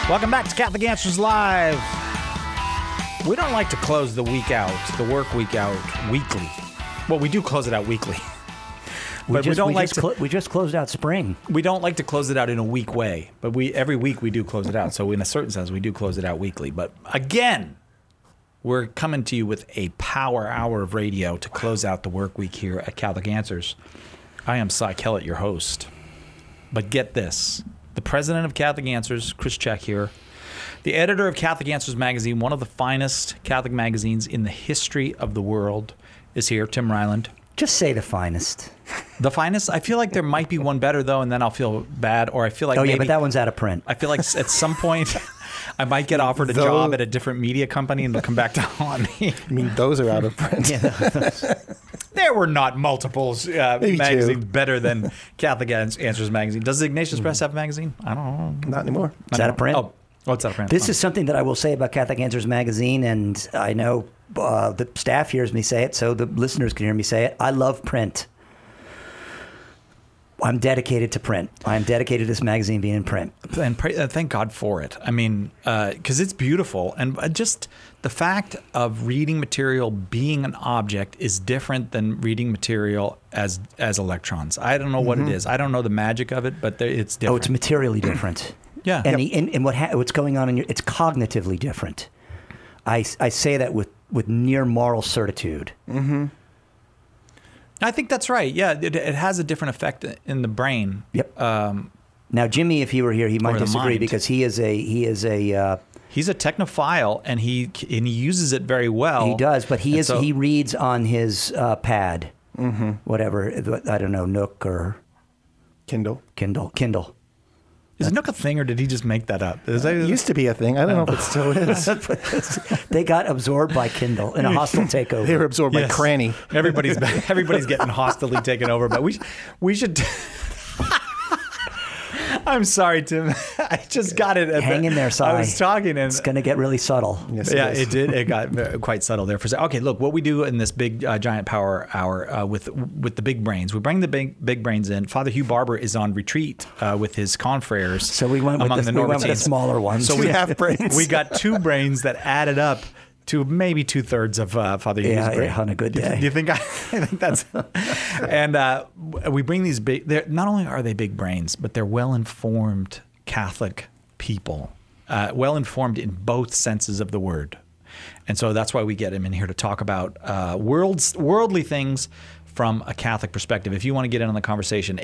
Welcome back to Catholic Answers Live. We don't like to close the week out, the work week out, weekly. Well, we do close it out weekly. But we just closed out spring. We don't like to close it out in a week way, but every week we do close it out. So in a certain sense, we do close it out weekly. But again, we're coming to you with a power hour of radio to close out the work week here at Catholic Answers. I am Cy Kellett, your host. But get this. The president of Catholic Answers, Chris Check here. The editor of Catholic Answers magazine, one of the finest Catholic magazines in the history of the world, is here, Tim Ryland. Just say the finest. The finest? I feel like there might be one better, though, and then I'll feel bad. Or I feel like but that one's out of print. I feel like at some point I might get offered a job at a different media company and they'll come back to haunt me. I mean, those are out of print. There were not multiples magazines better than Catholic Answers magazine. Does the Ignatius Press have a magazine? I don't know. Not anymore. It's out of print? Oh, it's out of print. This is something that I will say about Catholic Answers magazine, and I know the staff hears me say it, so the listeners can hear me say it. I love print. I'm dedicated to print. I am dedicated to this magazine being in print. And thank God for it. I mean, because it's beautiful. And just the fact of reading material being an object is different than reading material as electrons. I don't know what it is. I don't know the magic of it, but it's different. Oh, it's materially different. Yeah. And what's going on it's cognitively different. I say that with near moral certitude. Mm-hmm. I think that's right. Yeah, it has a different effect in the brain. Yep. Now, Jimmy, if he were here, he might disagree because he's a technophile and he uses it very well. He does, but he reads on his pad, whatever, I don't know, Nook or Kindle. Is Nook a thing, or did he just make that up? It used to be a thing. I don't know if it still is. They got absorbed by Kindle in a hostile takeover. They were absorbed by Cranny. Everybody's getting hostilely taken over, but we should. I'm sorry, Tim. I just got it. Hang in there, Si. I was talking, and it's going to get really subtle. Yes, it did. It got quite subtle there for a second. Okay, look, what we do in this big giant power hour with the big brains. We bring the big brains in. Father Hugh Barber is on retreat with his confreres. So we went with the smaller ones. So we have brains. We got two brains that added up to maybe 2/3 of Father Hugh's brain. On a good day. Do you think? I think that's. And we bring these big. Not only are they big brains, but they're well-informed Catholic people, well-informed in both senses of the word, and so that's why we get him in here to talk about worldly things from a Catholic perspective. If you want to get in on the conversation,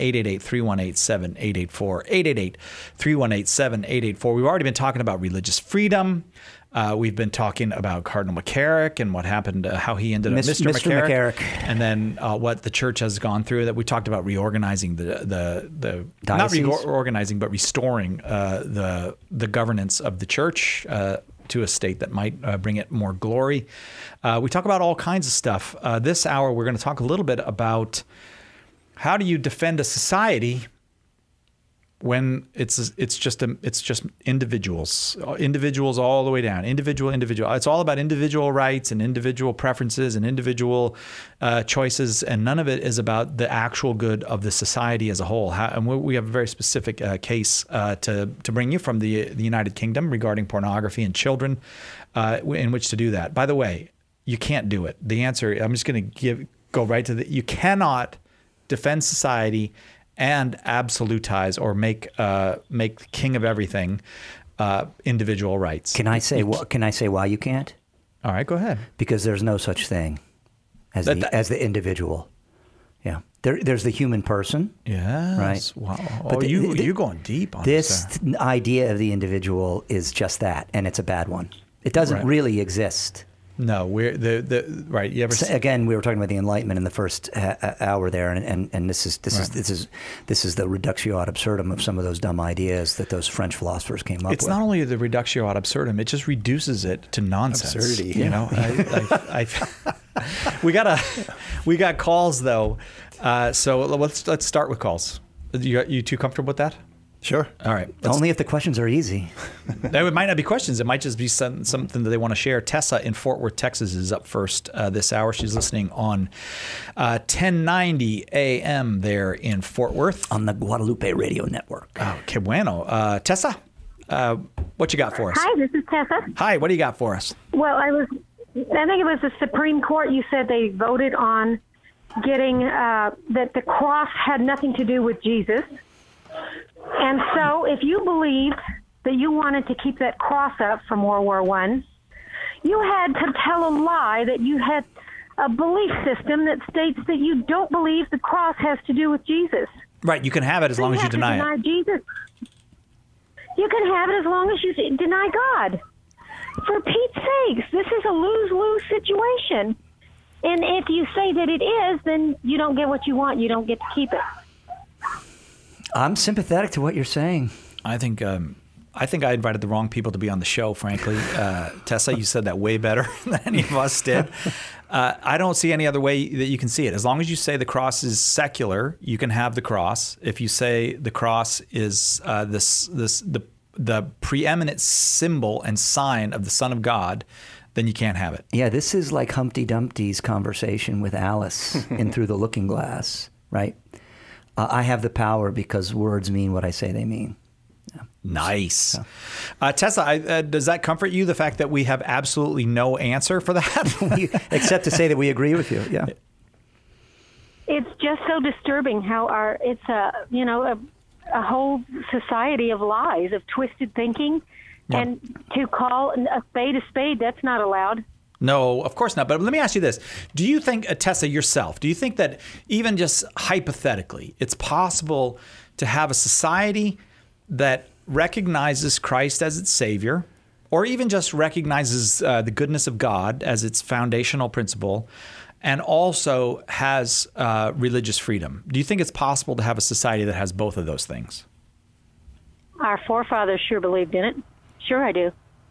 888-318-7884, 888-318-7884. We've already been talking about religious freedom. We've been talking about Cardinal McCarrick and what happened, how he ended up Mr. McCarrick. And then what the church has gone through. That we talked about reorganizing the not reorganizing, but restoring the governance of the church to a state that might bring it more glory. We talk about all kinds of stuff. This hour, we're going to talk a little bit about how do you defend a society when it's just individuals all the way down, individual. It's all about individual rights and individual preferences and individual choices, and none of it is about the actual good of the society as a whole. And we have a very specific case to bring you from the United Kingdom regarding pornography and children, in which to do that. By the way, you can't do it. The answer, I'm just going to go right to you cannot defend society and absolutize or make king of everything individual rights. Can I say why you can't? All right, go ahead. Because there's no such thing as the individual. Yeah, there's the human person. Yes. Right. Wow. But you're going deep on this. This idea of the individual is just that, and it's a bad one. It doesn't really exist. No, we're right. You ever again? We were talking about the Enlightenment in the first hour there, and this is the reductio ad absurdum of some of those dumb ideas that those French philosophers came up with. It's not only the reductio ad absurdum; it just reduces it to nonsense. Absurdity. You know, we got calls though, so let's start with calls. You too comfortable with that? Sure. All right. Only if the questions are easy. It might not be questions. It might just be something that they want to share. Tessa in Fort Worth, Texas is up first this hour. She's listening on 1090 AM there in Fort Worth. On the Guadalupe Radio Network. Oh, que bueno. Tessa, What you got for us? Hi, this is Tessa. Hi, what do you got for us? Well, I think it was the Supreme Court. You said they voted on getting that the cross had nothing to do with Jesus. And so if you believed that you wanted to keep that cross up from World War I, you had to tell a lie that you had a belief system that states that you don't believe the cross has to do with Jesus. Right, you can have it as long as you deny it. Jesus. You can have it as long as you deny God. For Pete's sakes, this is a lose-lose situation. And if you say that it is, then you don't get what you want. You don't get to keep it. I'm sympathetic to what you're saying. I think I invited the wrong people to be on the show, frankly. Tessa, you said that way better than any of us did. I don't see any other way that you can see it. As long as you say the cross is secular, you can have the cross. If you say the cross is the preeminent symbol and sign of the Son of God, then you can't have it. Yeah, this is like Humpty Dumpty's conversation with Alice in Through the Looking Glass, right? I have the power because words mean what I say they mean. Yeah. Nice. Tessa, does that comfort you, the fact that we have absolutely no answer for that? Except to say that we agree with you, yeah. It's just so disturbing how it's a whole society of lies, of twisted thinking, and to call a spade, that's not allowed. No, of course not. But let me ask you this. Do you think, Tessa, yourself, do you think that even just hypothetically, it's possible to have a society that recognizes Christ as its Savior, or even just recognizes the goodness of God as its foundational principle, and also has religious freedom? Do you think it's possible to have a society that has both of those things? Our forefathers sure believed in it. Sure, I do.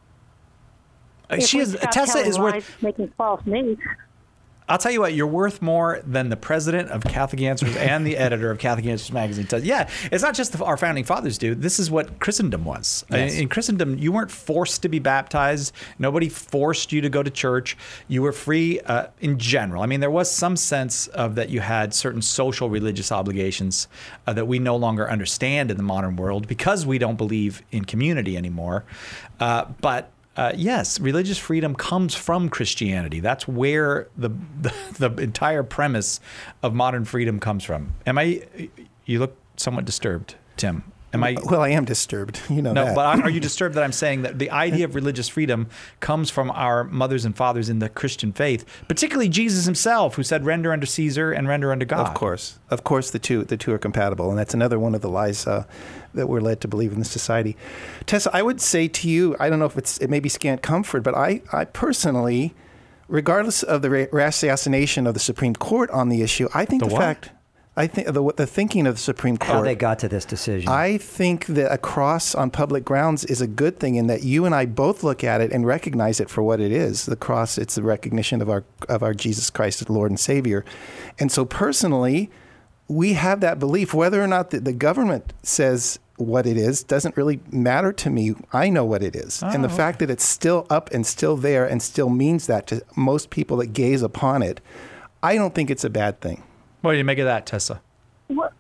Tessa is worth making false news. I'll tell you what, you're worth more than the president of Catholic Answers and the editor of Catholic Answers magazine. Yeah, it's not just our founding fathers do. This is what Christendom was. Yes. In Christendom, you weren't forced to be baptized. Nobody forced you to go to church. You were free in general. I mean, there was some sense of that you had certain social religious obligations that we no longer understand in the modern world because we don't believe in community anymore. But yes, religious freedom comes from Christianity. That's where the entire premise of modern freedom comes from. You look somewhat disturbed, Tim. Well, I am disturbed. You know that. But are you disturbed that I'm saying that the idea of religious freedom comes from our mothers and fathers in the Christian faith, particularly Jesus himself, who said, "Render unto Caesar and render unto God." Of course, the two are compatible, and that's another one of the lies that we're led to believe in this society. Tessa, I would say to you, I don't know if it may be scant comfort, but I personally, regardless of the ratiocination of the Supreme Court on the issue, I think I think the thinking of the Supreme Court. How they got to this decision. I think that a cross on public grounds is a good thing in that you and I both look at it and recognize it for what it is. The cross, it's the recognition of our Jesus Christ as Lord and Savior. And so personally, we have that belief. Whether or not the government says what it is doesn't really matter to me. I know what it is. And the fact that it's still up and still there and still means that to most people that gaze upon it, I don't think it's a bad thing. What do you make of that, Tessa? Well,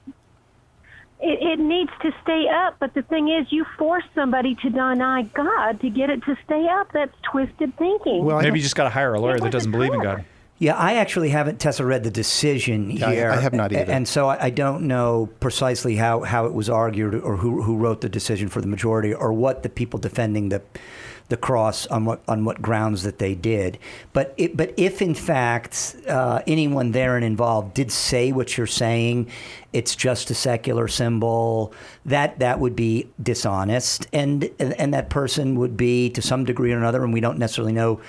it needs to stay up, but the thing is, you force somebody to deny God to get it to stay up. That's twisted thinking. Well, maybe you just got to hire a lawyer that doesn't believe in God. Yeah, I actually haven't, Tessa, read the decision here. I have not either. And so I don't know precisely how it was argued or who wrote the decision for the majority or what the people defending the cross on what grounds that they did. But if in fact anyone there and involved did say what you're saying, it's just a secular symbol, that would be dishonest, and that person would be to some degree or another, and we don't necessarily know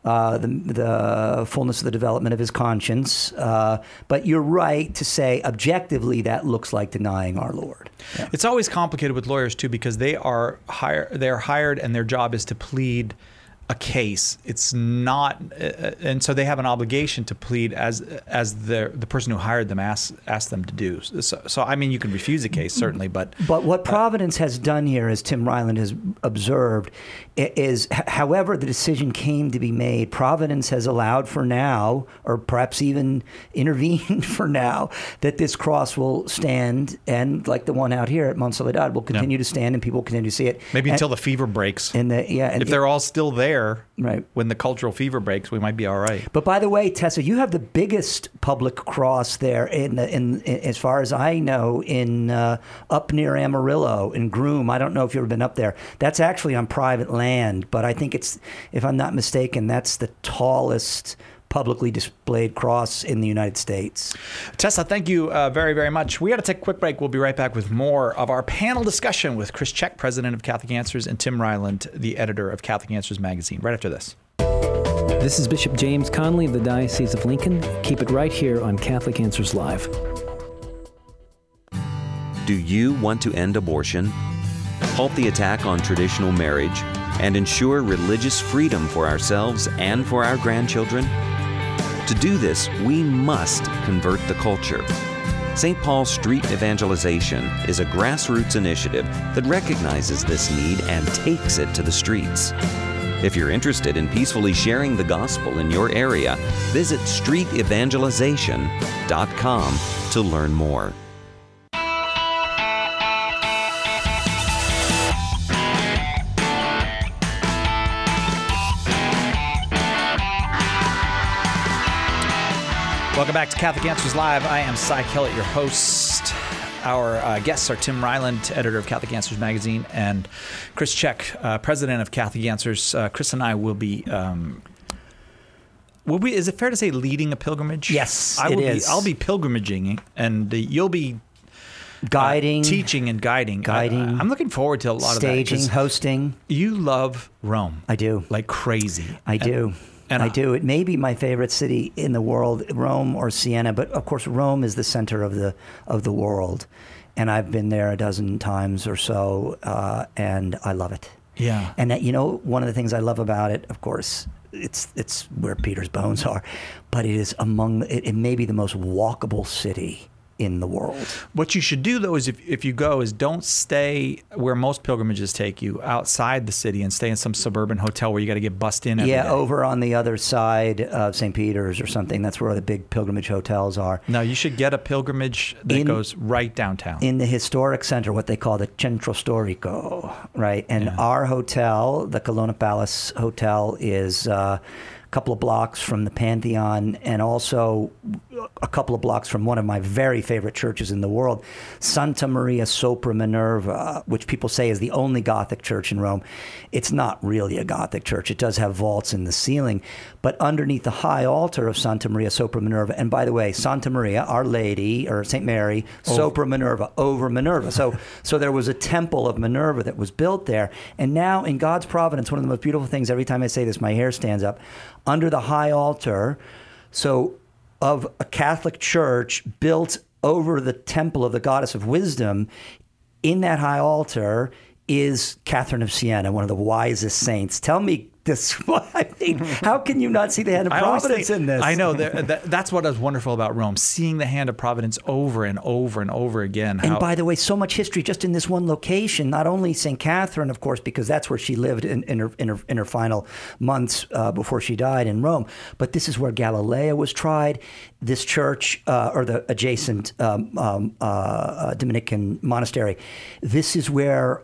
the fullness of the development of his conscience. But you're right to say objectively that looks like denying our Lord. Yeah. It's always complicated with lawyers too because they're hired and their job is to plead a case. It's not, and so they have an obligation to plead as the person who hired them asked them to do. So I mean, you can refuse a case certainly, but what Providence has done here, as Tim Ryland has observed, is however the decision came to be made, Providence has allowed for now, or perhaps even intervened for now, that this cross will stand, and like the one out here at Mont Soledad will continue to stand, and people will continue to see it. Maybe until the fever breaks. And if they're all still there. Right. When the cultural fever breaks, we might be all right. But by the way, Tessa, you have the biggest public cross there in as far as I know, in up near Amarillo in Groom. I don't know if you've ever been up there. That's actually on private land, but I think it's, if I'm not mistaken, that's the tallest publicly displayed cross in the United States. Tessa, thank you very, very much. We got to take a quick break. We'll be right back with more of our panel discussion with Chris Check, president of Catholic Answers, and Tim Ryland, the editor of Catholic Answers magazine, right after this. This is Bishop James Conley of the Diocese of Lincoln. Keep it right here on Catholic Answers Live. Do you want to end abortion, halt the attack on traditional marriage, and ensure religious freedom for ourselves and for our grandchildren? To do this, we must convert the culture. St. Paul Street Evangelization is a grassroots initiative that recognizes this need and takes it to the streets. If you're interested in peacefully sharing the gospel in your area, visit streetevangelization.com to learn more. Welcome back to Catholic Answers Live. I am Cy Kellett, your host. Our guests are Tim Ryland, editor of Catholic Answers magazine, and Chris Check, president of Catholic Answers. Chris and I will be, is it fair to say, leading a pilgrimage? Yes, I'll be pilgrimaging, and you'll be guiding, teaching and guiding. I'm looking forward to a lot staging, of that. hosting. You love Rome. I do. Like crazy. I do. And I do. It may be my favorite city in the world, Rome or Siena, but of course Rome is the center of the world, and I've been there a dozen times or so, and I love it. Yeah. And that, one of the things I love about it, of course, it's where Peter's bones are, but it is it may be the most walkable city in the world. What you should do, though, is if you go, is don't stay where most pilgrimages take you, outside the city, and stay in some suburban hotel where you got to get bussed in every day. Over on the other side of St. Peter's or something. That's where the big pilgrimage hotels are. No, you should get a pilgrimage that goes right downtown. In the historic center, what they call the Centro Storico, right? And our hotel, the Colonna Palace Hotel, is a couple of blocks from the Pantheon, and also a couple of blocks from one of my very favorite churches in the world, Santa Maria Sopra Minerva, which people say is the only Gothic church in Rome. It's not really a Gothic church. It does have vaults in the ceiling, but underneath the high altar of Santa Maria Sopra Minerva, and by the way, Santa Maria, Our Lady, or St. Mary, Sopra Minerva, over Minerva. So there was a temple of Minerva that was built there, and now in God's providence, one of the most beautiful things, every time I say this, my hair stands up, under the high altar, of a Catholic church built over the temple of the Goddess of Wisdom, in that high altar is Catherine of Siena, one of the wisest saints. Tell me this. I mean, how can you not see the hand of Providence in this? I know. That's what is wonderful about Rome, seeing the hand of Providence over and over and over again. And by the way, so much history just in this one location. Not only St. Catherine, of course, because that's where she lived in her final months before she died in Rome, but this is where Galileo was tried. This church, or the adjacent Dominican monastery, this is where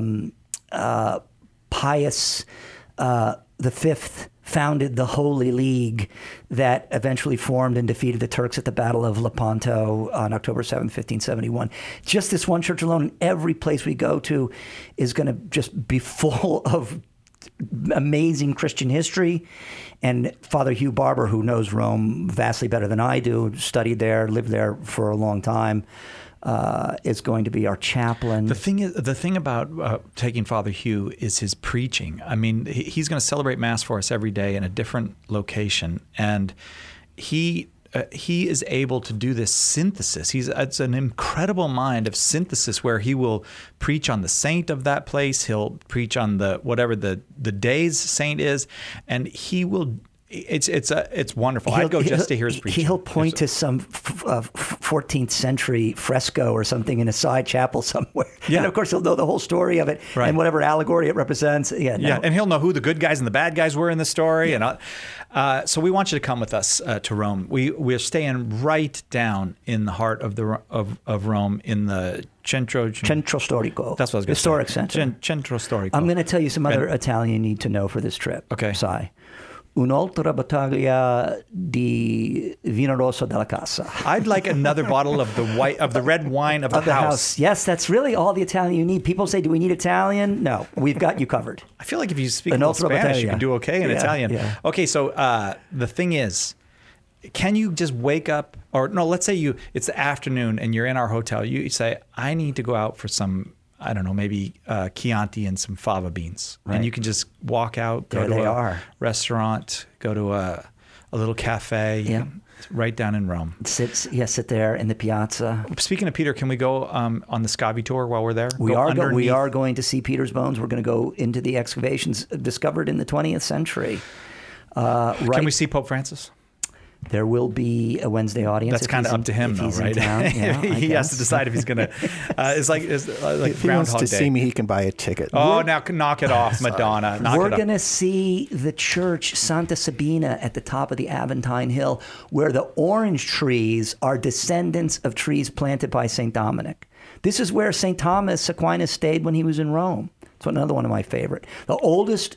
Pius the Fifth founded the Holy League that eventually formed and defeated the Turks at the Battle of Lepanto on October 7th, 1571. Just this one church alone, and every place we go to is going to just be full of amazing Christian history. And Father Hugh Barber, who knows Rome vastly better than I do, studied there, lived there for a long time, is going to be our chaplain. The thing about taking Father Hugh is his preaching. I mean, he's going to celebrate Mass for us every day in a different location, and he he is able to do this synthesis. It's an incredible mind of synthesis where he will preach on the saint of that place. He'll preach on whatever the day's saint is, and he will. It's wonderful. I'd go just to hear his preaching. He'll point to some 14th century fresco or something in a side chapel somewhere. Yeah. And of course he'll know the whole story of it and whatever allegory it represents. Yeah, and he'll know who the good guys and the bad guys were in the story. Yeah. And so we want you to come with us to Rome. We're staying right down in the heart of Rome in the Centro Storico. That's what I was going to say. Historic center. Centro Storico. I'm going to tell you some other Italian you need to know for this trip. Okay. Sai. Un'altra bottiglia di vino rosso della casa. I'd like another bottle of the red wine of the house. Yes, that's really all the Italian you need. People say, do we need Italian? No, we've got you covered. I feel like if you speak a little Spanish, you can do okay in Italian. Yeah. Okay, so the thing is, can you just wake up, or no, let's say it's the afternoon and you're in our hotel. You say, I need to go out for some, I don't know, maybe Chianti and some fava beans. Right. And you can just walk out, go to a restaurant, go to a little cafe, right down in Rome. Sit there in the piazza. Speaking of Peter, can we go on the Scavi tour while we're there? We are going to see Peter's bones. We're going to go into the excavations discovered in the 20th century. Can we see Pope Francis? There will be a Wednesday audience. That's kind of up to him, though, right? Yeah, he has to decide if he's going to. It's like if he wants to see me, he can buy a ticket. Oh, now knock it off, Madonna. We're going to see the church Santa Sabina at the top of the Aventine Hill, where the orange trees are descendants of trees planted by St. Dominic. This is where St. Thomas Aquinas stayed when he was in Rome. It's another one of my favorite. The oldest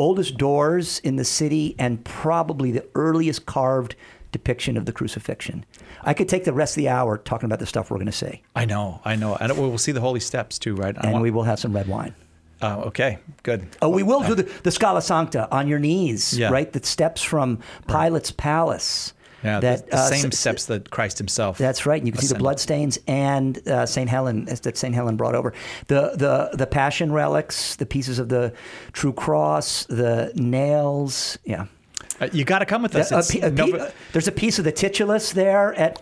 doors in the city, and probably the earliest carved depiction of the crucifixion. I could take the rest of the hour talking about the stuff we're going to see. I know. And we'll see the holy steps too, right? We will have some red wine. Okay, good. Oh, we will do the Scala Sancta on your knees, right? The steps from Pilate's palace. Yeah, the same steps that Christ himself. That's right. You can see the bloodstains and St. Helen that St. Helen brought over. The Passion relics, the pieces of the true cross, the nails. Yeah. You got to come with us. There's a piece of the titulus there at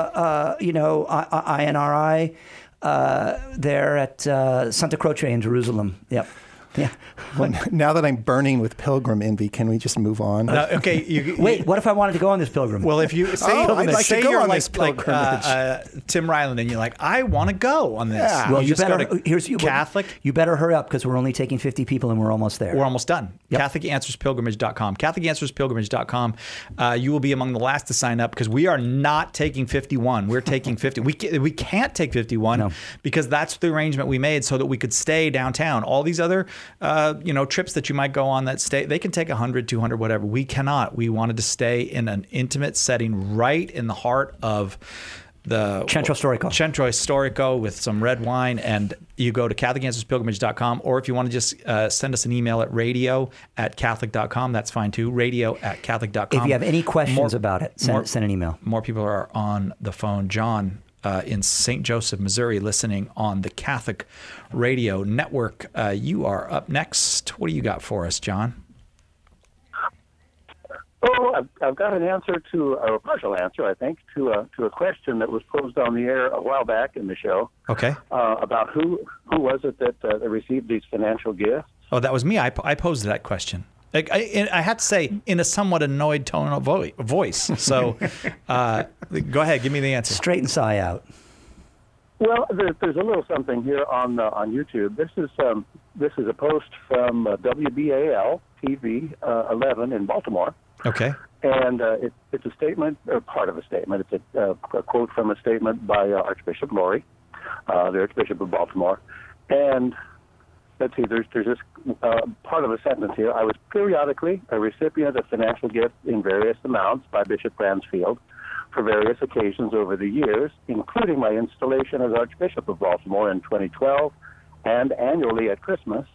INRI there at Santa Croce in Jerusalem. Yep. Yeah. Well, now that I'm burning with pilgrim envy, can we just move on? Okay. Wait, what if I wanted to go on this pilgrimage? Well, if you say, you're on this pilgrimage, Tim Ryland, and you're like, I want to go on this. Yeah. Well, you better. Catholic. You better hurry up because we're only taking 50 people and we're almost there. We're almost done. Yep. CatholicAnswersPilgrimage.com. CatholicAnswersPilgrimage.com. You will be among the last to sign up because we are not taking 51. We're taking 50. We can't take 51 because that's the arrangement we made so that we could stay downtown. All these other trips that you might go on that they can take 100, 200, whatever. We cannot. We wanted to stay in an intimate setting right in the heart of the Centro Storico with some red wine. And you go to CatholicAnswersPilgrimage.com, or if you want to just send us an email at radio@Catholic.com, that's fine too. Radio@Catholic.com. If you have any questions about it, send an email. More people are on the phone. John in St. Joseph, Missouri, listening on the Catholic Radio Network. You are up next. What do you got for us, John? Oh, I've got an answer a partial answer, I think, to a question that was posed on the air a while back in the show. Okay. About who was it that received these financial gifts? Oh, that was me. I posed that question. I have to say, in a somewhat annoyed tone of voice. So go ahead, give me the answer. Straighten Sai out. Well, there's a little something here on YouTube. This is a post from WBAL TV 11 in Baltimore. Okay. And it's a statement, or part of a statement. It's a quote from a statement by Archbishop Lori, the Archbishop of Baltimore. And let's see, there's this part of a sentence here. I was periodically a recipient of financial gifts in various amounts by Bishop Bransfield for various occasions over the years, including my installation as Archbishop of Baltimore in 2012 and annually at Christmas.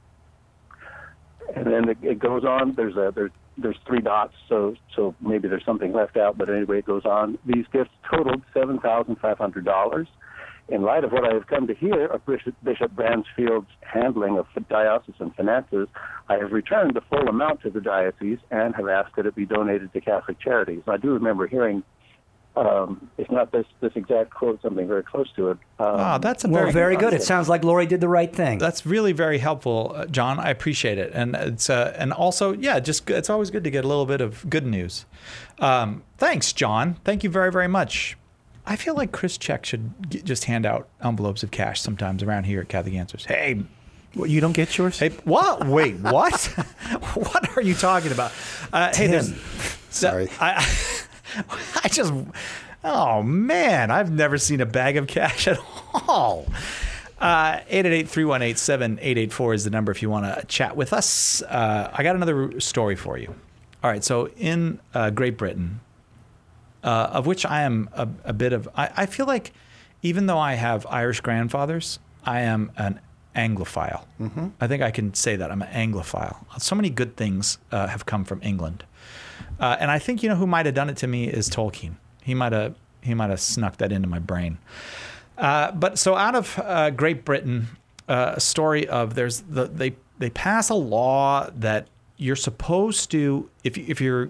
And then it goes on. There's three dots, so maybe there's something left out, but anyway, it goes on. These gifts totaled $7,500. In light of what I have come to hear of Bishop Bransfield's handling of diocesan finances, I have returned the full amount to the diocese and have asked that it be donated to Catholic charities. I do remember hearing It's not this exact quote, something very close to it. That's very good. It sounds like Lori did the right thing. That's really very helpful, John. I appreciate it, and it's and also it's always good to get a little bit of good news. Thanks, John. Thank you very, very much. I feel like Chris Check should just hand out envelopes of cash sometimes around here at Catholic Answers. Hey. Well, you don't get yours? Hey, what? Wait, what? What are you talking about? Hey, there's. Sorry. Oh man, I've never seen a bag of cash at all. 888-318-7884 is the number if you want to chat with us. I got another story for you. All right, so in Great Britain, of which I am a bit of, I feel like even though I have Irish grandfathers, I am an Anglophile. Mm-hmm. I think I can say that. I'm an Anglophile. So many good things have come from England. And I think, who might have done it to me is Tolkien. He might have snuck that into my brain. But so out of Great Britain, a story of they pass a law that you're supposed to, if you're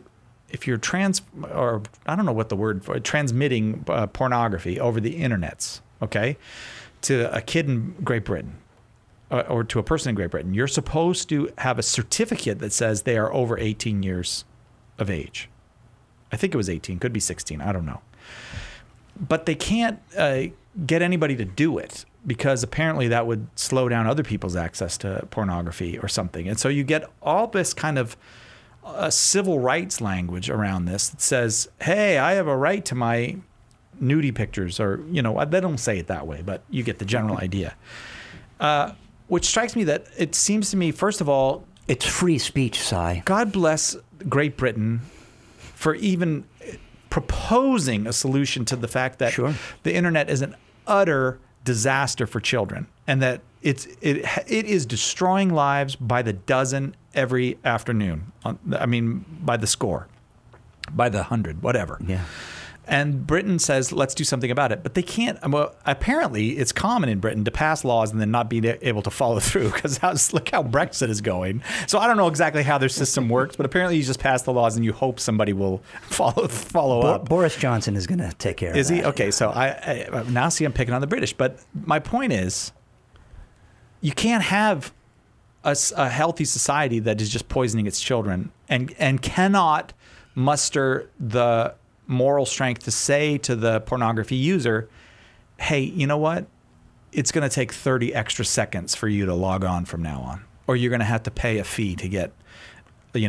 transmitting pornography over the internets, okay, to a kid in Great Britain or to a person in Great Britain, you're supposed to have a certificate that says they are over 18 years of age. I think it was 18, could be 16, I don't know. But they can't get anybody to do it because apparently that would slow down other people's access to pornography or something. And so you get all this kind of civil rights language around this that says, hey, I have a right to my nudie pictures, or, they don't say it that way, but you get the general idea. Which strikes me that it seems to me, first of all, it's free speech, Si. God bless Great Britain for even proposing a solution to the fact that the internet is an utter disaster for children, and that it is destroying lives by the dozen every afternoon. By the score, by the 100, whatever. Yeah. And Britain says, let's do something about it. But they can't. Well, apparently, it's common in Britain to pass laws and then not be able to follow through, because look how Brexit is going. So I don't know exactly how their system works, but apparently you just pass the laws and you hope somebody will follow up. Boris Johnson is going to take care of that. Is he? Okay, so I now see I'm picking on the British. But my point is, you can't have a healthy society that is just poisoning its children and cannot muster the moral strength to say to the pornography user, hey, you know what? It's going to take 30 extra seconds for you to log on from now on, or you're going to have to pay a fee to get, we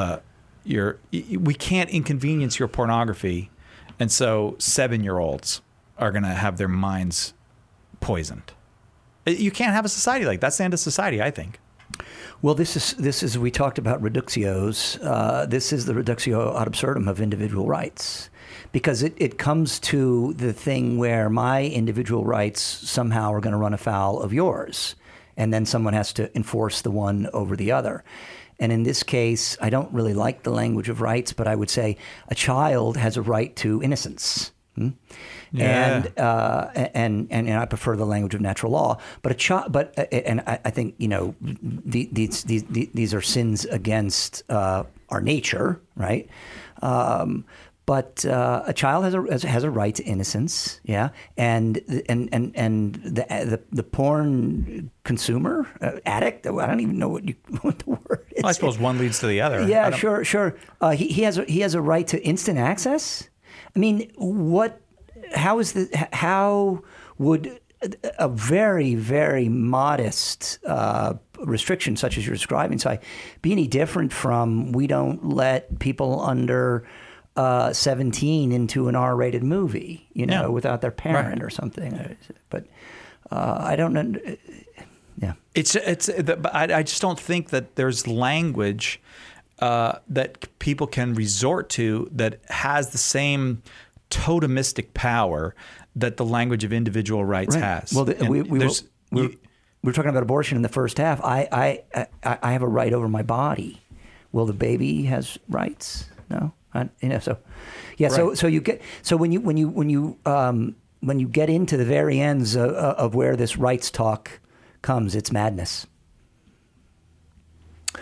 can't inconvenience your pornography. And so 7-year-olds are going to have their minds poisoned. You can't have a society like that. That's the end of society, I think. Well, this is we talked about reductios. This is the reductio ad absurdum of individual rights, because it comes to the thing where my individual rights somehow are going to run afoul of yours, and then someone has to enforce the one over the other. And in this case, I don't really like the language of rights, but I would say a child has a right to innocence. Yeah. And I prefer the language of natural law. But I think these are sins against our nature, right? But a child has a right to innocence, yeah, and the porn consumer, addict. I don't even know what the word is. Well, I suppose one leads to the other. Yeah, sure. He has a right to instant access. I mean, how would a very, very modest restriction such as you're describing, so be any different from we don't let people under 17 into an R-rated movie, without their parent or something? But I don't know. Yeah, I just don't think that there's language that people can resort to that has the same totemistic power that the language of individual rights has. Well, we were talking about abortion in the first half. I have a right over my body. Well, the baby has rights. No, So yeah. Right. So when you get into the very ends of where this rights talk comes, it's madness.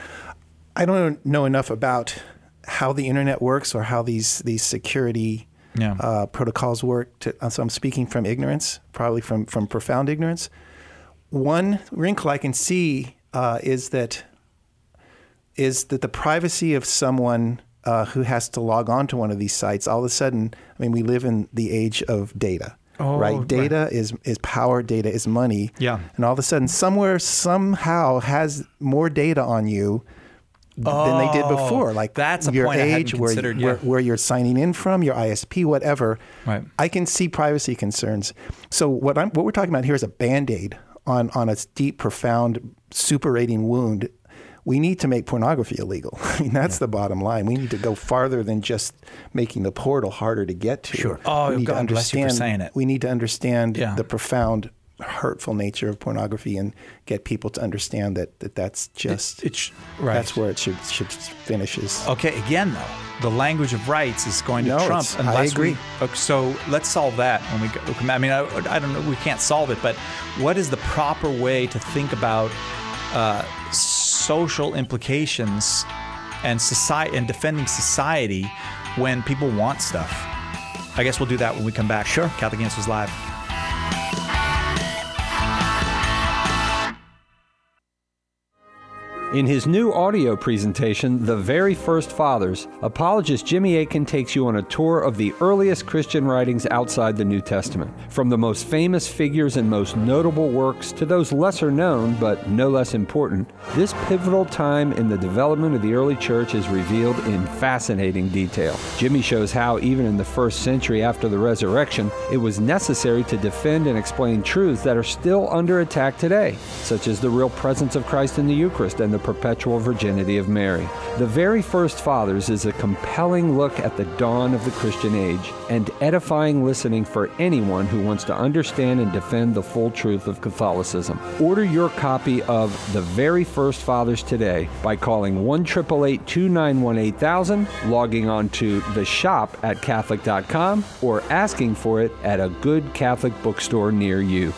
I don't know enough about how the internet works or how these security protocols work. So I'm speaking from ignorance, probably from profound ignorance. One wrinkle I can see is that the privacy of someone who has to log on to one of these sites, all of a sudden, I mean, we live in the age of data. Right, data is power. Data is money. Yeah, and all of a sudden, somehow, has more data on you than they did before. Like that's a your point age, I hadn't considered, where you're signing in from, your ISP, whatever. Right. I can see privacy concerns. So what we're talking about here is a Band-Aid on a deep, profound, superating wound. We need to make pornography illegal. I mean, that's the bottom line. We need to go farther than just making the portal harder to get to. Sure. Oh, God bless you for saying it. We need to understand the profound, hurtful nature of pornography and get people to understand that's just that's where it should finishes. Okay. Again, though, the language of rights is going to trump. I agree. So let's solve that when we come. I mean, I don't know. We can't solve it, but what is the proper way to think about social implications and society and defending society when people want stuff? I guess we'll do that when we come back. Sure. Catholic Answers Live. In his new audio presentation, The Very First Fathers, apologist Jimmy Akin takes you on a tour of the earliest Christian writings outside the New Testament. From the most famous figures and most notable works to those lesser known but no less important, this pivotal time in the development of the early church is revealed in fascinating detail. Jimmy shows how, even in the first century after the resurrection, it was necessary to defend and explain truths that are still under attack today, such as the real presence of Christ in the Eucharist and the perpetual virginity of Mary. The Very First Fathers is a compelling look at the dawn of the Christian age and edifying listening for anyone who wants to understand and defend the full truth of Catholicism. Order your copy of The Very First Fathers today by calling 1-888-291-8000, logging on to the shop at Catholic.com, or asking for it at a good Catholic bookstore near you.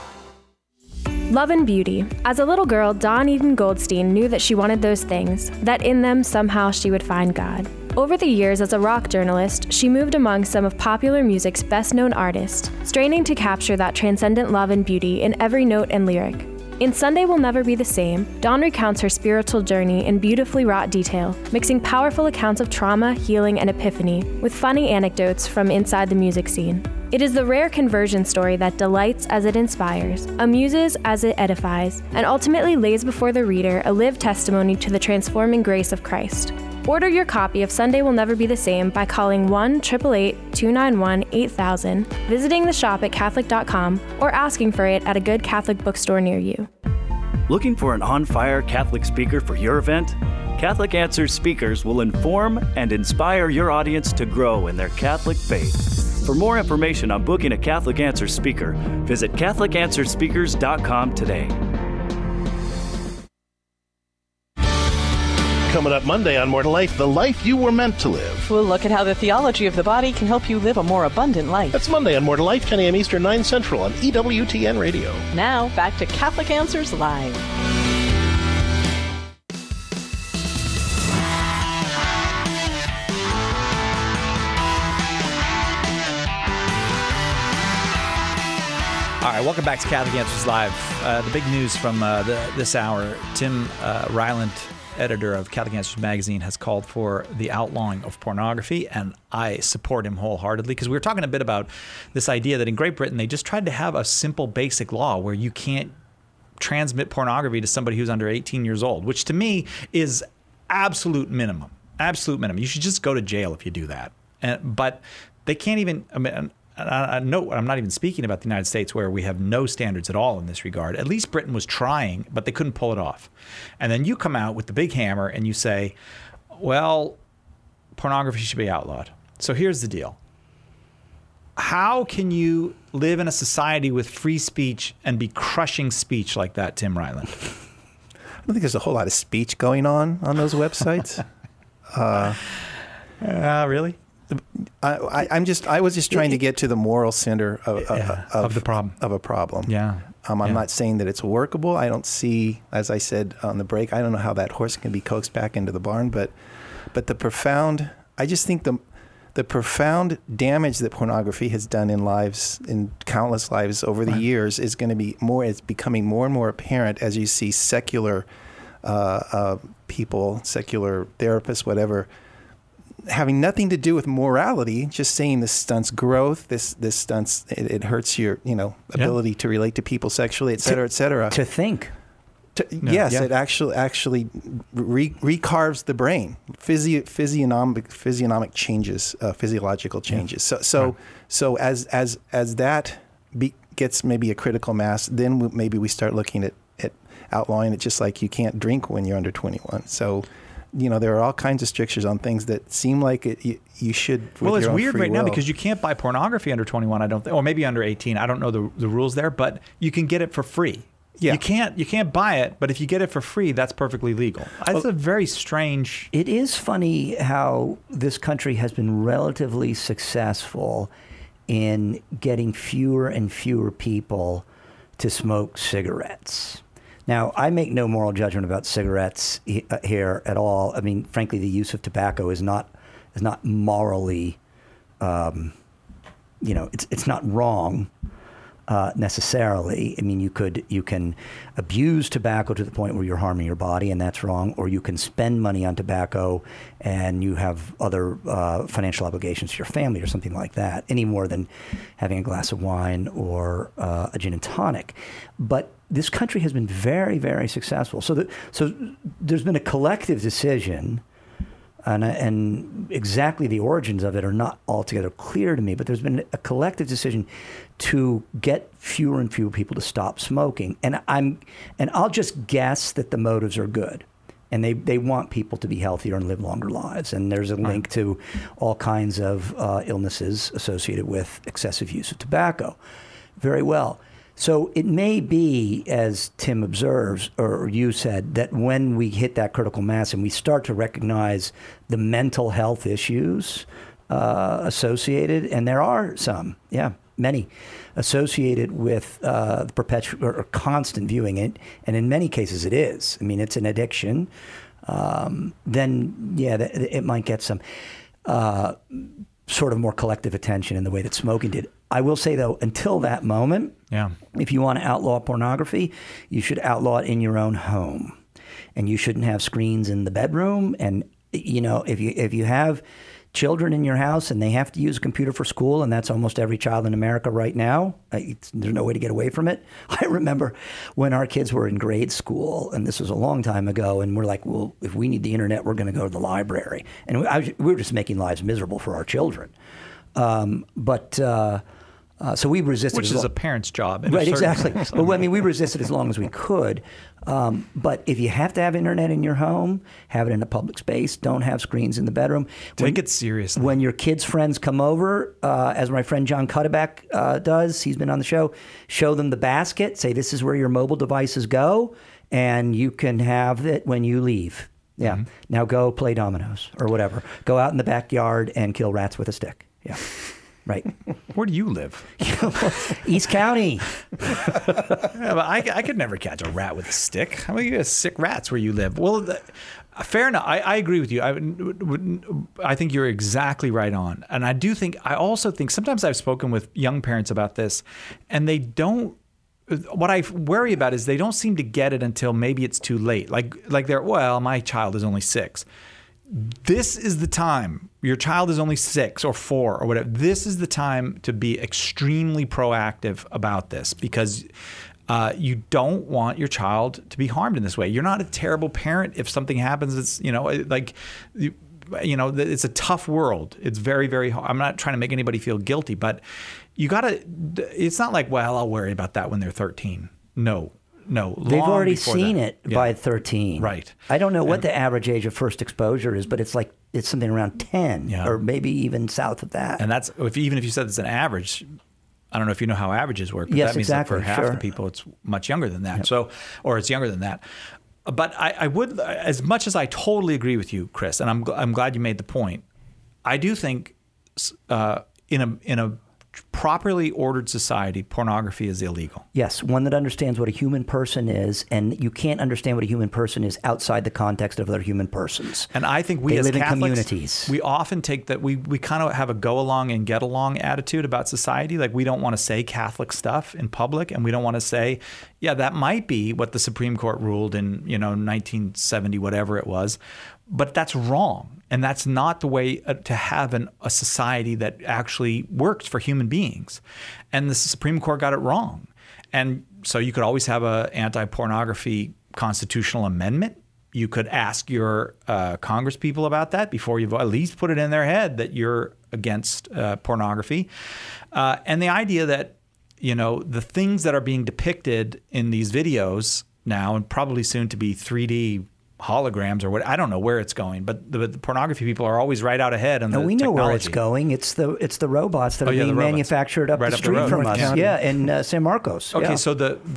Love and beauty. As a little girl, Dawn Eden Goldstein knew that she wanted those things, that in them somehow she would find God. Over the years as a rock journalist, she moved among some of popular music's best-known artists, straining to capture that transcendent love and beauty in every note and lyric. In Sunday Will Never Be the Same, Dawn recounts her spiritual journey in beautifully wrought detail, mixing powerful accounts of trauma, healing, and epiphany with funny anecdotes from inside the music scene. It is the rare conversion story that delights as it inspires, amuses as it edifies, and ultimately lays before the reader a lived testimony to the transforming grace of Christ. Order your copy of Sunday Will Never Be the Same by calling 1-888-291-8000, visiting the shop at Catholic.com, or asking for it at a good Catholic bookstore near you. Looking for an on-fire Catholic speaker for your event? Catholic Answers speakers will inform and inspire your audience to grow in their Catholic faith. For more information on booking a Catholic Answers speaker, visit CatholicAnswersSpeakers.com today. Coming up Monday on More to Life, the life you were meant to live. We'll look at how the theology of the body can help you live a more abundant life. That's Monday on More to Life, 10 a.m. Eastern, 9 Central on EWTN Radio. Now, back to Catholic Answers Live. All right, welcome back to Catholic Answers Live. The big news from this hour, Tim Ryland, editor of Catholic Answers Magazine, has called for the outlawing of pornography, and I support him wholeheartedly, because we were talking a bit about this idea that in Great Britain, they just tried to have a simple basic law where you can't transmit pornography to somebody who's under 18 years old, which to me is absolute minimum. Absolute minimum. You should just go to jail if you do that. But they can't even... No, I'm not even speaking about the United States, where we have no standards at all in this regard. At least Britain was trying, but they couldn't pull it off. And then you come out with the big hammer and you say, well, pornography should be outlawed. So here's the deal. How can you live in a society with free speech and be crushing speech like that, Tim Ryland? I don't think there's a whole lot of speech going on those websites. Really? I was just trying to get to the moral center of the problem. Of a problem. Yeah. I'm not saying that it's workable. I don't see, as I said on the break, I don't know how that horse can be coaxed back into the barn, but the profound, I just think the profound damage that pornography has done in countless lives over the years is going to be it's becoming more and more apparent as you see secular people, secular therapists, whatever, having nothing to do with morality, just saying this stunts growth, this stunts, it hurts your, ability to relate to people sexually, et cetera, et cetera. To think. It actually recarves the brain, physiognomic changes, physiological changes. Yeah. So as that gets maybe a critical mass, then maybe we start looking at outlawing it, just like you can't drink when you're under 21. So, there are all kinds of strictures on things that seem like you should. Well, it's weird right now because you can't buy pornography under 21. I don't think, or maybe under 18. I don't know the rules there, but you can get it for free. Yeah. You can't buy it, but if you get it for free, that's perfectly legal. It's a very strange. It is funny how this country has been relatively successful in getting fewer and fewer people to smoke cigarettes. Now, I make no moral judgment about cigarettes here at all. I mean, frankly, the use of tobacco is not morally, it's not wrong necessarily. I mean, you can abuse tobacco to the point where you're harming your body, and that's wrong. Or you can spend money on tobacco, and you have other financial obligations to your family or something like that, any more than having a glass of wine or a gin and tonic. But this country has been very, very successful. So there's been a collective decision, and exactly the origins of it are not altogether clear to me, but there's been a collective decision to get fewer and fewer people to stop smoking. And I'll just guess that the motives are good. And they want people to be healthier and live longer lives. And there's a link to all kinds of illnesses associated with excessive use of tobacco. Very well. So it may be, as Tim observes, or you said, that when we hit that critical mass and we start to recognize the mental health issues associated, and there are some, many, associated with the perpetual or constant viewing it, and in many cases it is. I mean, it's an addiction. Then, it might get some sort of more collective attention in the way that smoking did. I will say, though, until that moment, if you want to outlaw pornography, you should outlaw it in your own home. And you shouldn't have screens in the bedroom. And, if you have children in your house and they have to use a computer for school, and that's almost every child in America right now, there's no way to get away from it. I remember when our kids were in grade school, and this was a long time ago, and we're like, well, if we need the internet, we're going to go to the library. And we were just making lives miserable for our children. So we resisted. Which is a parent's job. Right, exactly. But we resisted as long as we could. But if you have to have internet in your home, have it in a public space. Don't have screens in the bedroom. Take it seriously. When your kids' friends come over, as my friend John Cuddeback does, he's been on the show them the basket. Say, this is where your mobile devices go, and you can have it when you leave. Yeah. Mm-hmm. Now go play dominoes or whatever. Go out in the backyard and kill rats with a stick. Yeah. Right. Where do you live? East County. But I could never catch a rat with a stick. How many sick rats where you live? Well, fair enough. I agree with you. I think you're exactly right on. And I also think sometimes I've spoken with young parents about this, and they don't. What I worry about is they don't seem to get it until maybe it's too late. Like my child is only 6. This is the time. Your child is only 6 or 4 or whatever. This is the time to be extremely proactive about this, because you don't want your child to be harmed in this way. You're not a terrible parent if something happens. It's it's a tough world. It's very, very hard. I'm not trying to make anybody feel guilty, but you gotta. It's not like, well, I'll worry about that when they're 13. No. They've already seen it by 13. Right. I don't know what the average age of first exposure is, but it's something around 10 or maybe even south of that. And that's even if you said it's an average. I don't know if you know how averages work, but yes, that means exactly. that for half the people, it's much younger than that. Yep. So, or it's younger than that. But I would, as much as I totally agree with you, Chris, and I'm glad you made the point. I do think in a properly ordered society, pornography is illegal. Yes, one that understands what a human person is, and you can't understand what a human person is outside the context of other human persons. And I think they as live Catholics, in communities. We often take that, we kind of have a go along and get along attitude about society. Like we don't want to say Catholic stuff in public, and we don't want to say, yeah, that might be what the Supreme Court ruled in 1970, whatever it was. But that's wrong. And that's not the way to have a society that actually works for human beings. And the Supreme Court got it wrong. And so you could always have an anti-pornography constitutional amendment. You could ask your Congress people about that before you vote. At least put it in their head that you're against pornography. And the idea that, the things that are being depicted in these videos now, and probably soon to be 3D holograms or what, I don't know where it's going, but the pornography people are always right out ahead on the we technology. know where it's going. It's the robots that are being manufactured up the street from us. County. Yeah, in San Marcos. Okay, yeah. so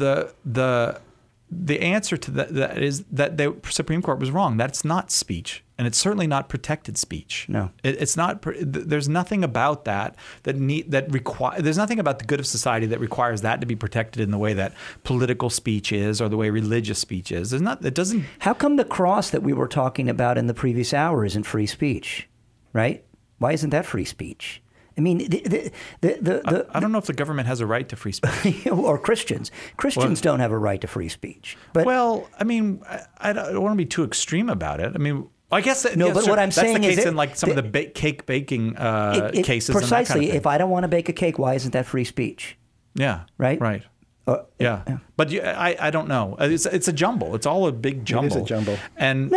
the answer to that is that the Supreme Court was wrong. That's not speech, and it's certainly not protected speech. No, it's not. There's nothing about that there's nothing about the good of society that requires that to be protected in the way that political speech is or the way religious speech is. There's not. It doesn't. How come the cross that we were talking about in the previous hour isn't free speech, right? Why isn't that free speech? I mean, I don't know if the government has a right to free speech. Or Christians. Christians don't have a right to free speech. But I mean, I don't want to be too extreme about it. I mean, I guess but what I'm saying is that's the case is in like some of the cake baking cases. Precisely. And that kind of thing. If I don't want to bake a cake, why isn't that free speech? Yeah. Right. Right. Yeah, but I don't know. It's a jumble. It's all a big jumble. It is a jumble. And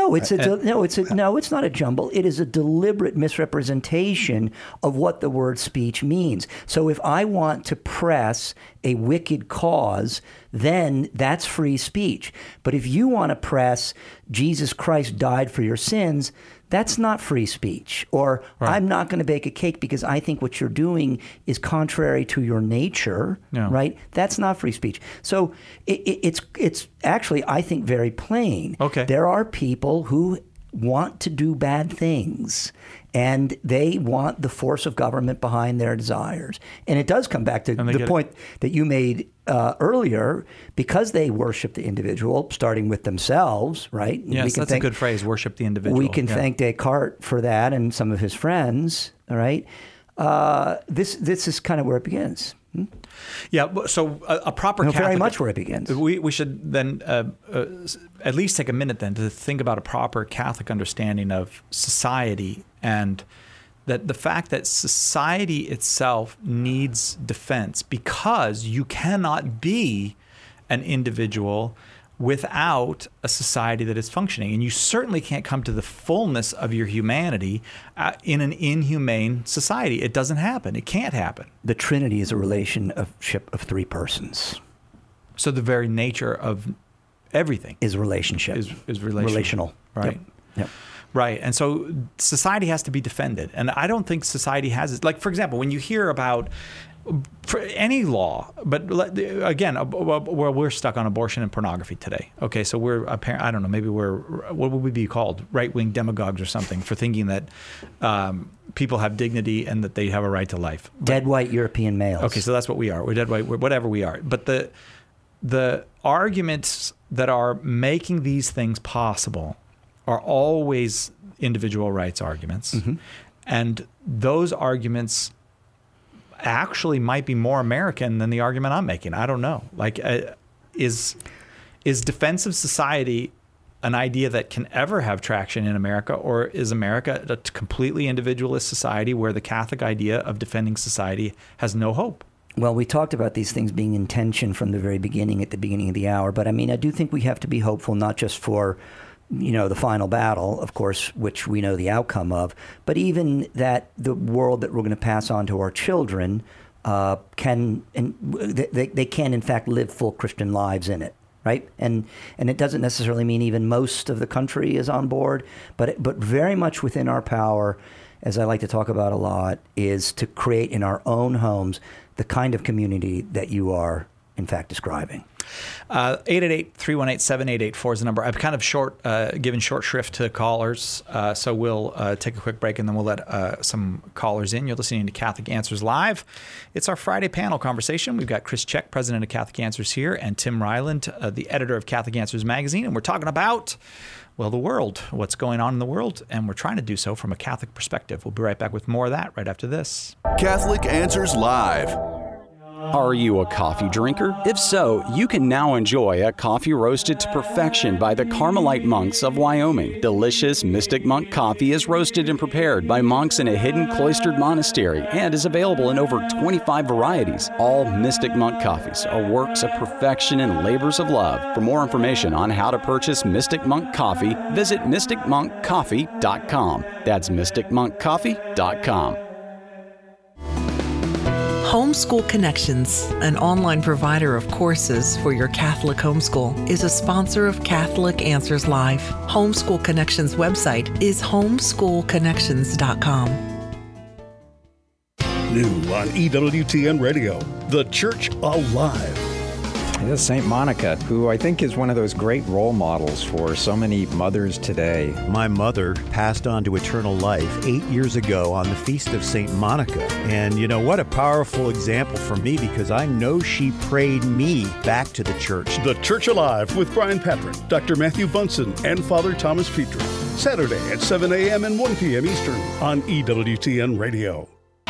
it's not a jumble. It is a deliberate misrepresentation of what the word speech means. So if I want to press a wicked cause, then that's free speech. But if you want to press Jesus Christ died for your sins, that's not free speech. Or I'm not going to bake a cake because I think what you're doing is contrary to your nature, right? That's not free speech. So it's actually, I think, very plain. Okay. There are people who want to do bad things, and they want the force of government behind their desires. And it does come back to the point that you made earlier, because they worship the individual, starting with themselves, right? Yes, that's a good phrase, worship the individual. We can thank Descartes for that and some of his friends, all right? This is kind of where it begins. Yeah, so a proper Catholic... very much where it begins. We should then at least take a minute then to think about a proper Catholic understanding of society, and that the fact that society itself needs defense, because you cannot be an individual without a society that is functioning. And you certainly can't come to the fullness of your humanity in an inhumane society. It doesn't happen. It can't happen. The Trinity is a relationship of three persons. So the very nature of everything is relationship. Is relational. Right. Yep. Right. And so society has to be defended. And I don't think society has it. Like, for example, when you hear about for any law, but again, we're stuck on abortion and pornography today. Okay, so we're I don't know, maybe what would we be called? Right-wing demagogues or something for thinking that people have dignity and that they have a right to life. Dead white European males. Okay, so that's what we are. We're dead white, whatever we are. But the arguments that are making these things possible are always individual rights arguments. Mm-hmm. And those arguments actually might be more American than the argument I'm making. I don't know. Like, is defense of society an idea that can ever have traction in America, or is America a completely individualist society where the Catholic idea of defending society has no hope? Well, we talked about these things being in tension from the very beginning, at the beginning of the hour. But I mean, I do think we have to be hopeful, not just for the final battle, of course, which we know the outcome of, but even that the world that we're going to pass on to our children can in fact live full Christian lives in it, right? And it doesn't necessarily mean even most of the country is on board, but very much within our power, as I like to talk about a lot, is to create in our own homes the kind of community that you are in fact, describing. 888-318-7884 is the number. I've kind of given short shrift to callers, so we'll take a quick break and then we'll let some callers in. You're listening to Catholic Answers Live. It's our Friday panel conversation. We've got Chris Check, president of Catholic Answers here, and Tim Ryland, the editor of Catholic Answers magazine, and we're talking about, well, the world, what's going on in the world, and we're trying to do so from a Catholic perspective. We'll be right back with more of that right after this. Catholic Answers Live. Are you a coffee drinker? If so, you can now enjoy a coffee roasted to perfection by the Carmelite monks of Wyoming. Delicious Mystic Monk coffee is roasted and prepared by monks in a hidden cloistered monastery and is available in over 25 varieties. All Mystic Monk coffees are works of perfection and labors of love. For more information on how to purchase Mystic Monk coffee, visit mysticmonkcoffee.com. That's mysticmonkcoffee.com. Homeschool Connections, an online provider of courses for your Catholic homeschool, is a sponsor of Catholic Answers Live. Homeschool Connections website is homeschoolconnections.com. New on EWTN Radio, The Church Alive. This is St. Monica, who I think is one of those great role models for so many mothers today. My mother passed on to eternal life 8 years ago on the Feast of St. Monica. And you know, what a powerful example for me, because I know she prayed me back to the church. The Church Alive with Brian Patrick, Dr. Matthew Bunson, and Father Thomas Petrie. Saturday at 7 a.m. and 1 p.m. Eastern on EWTN Radio.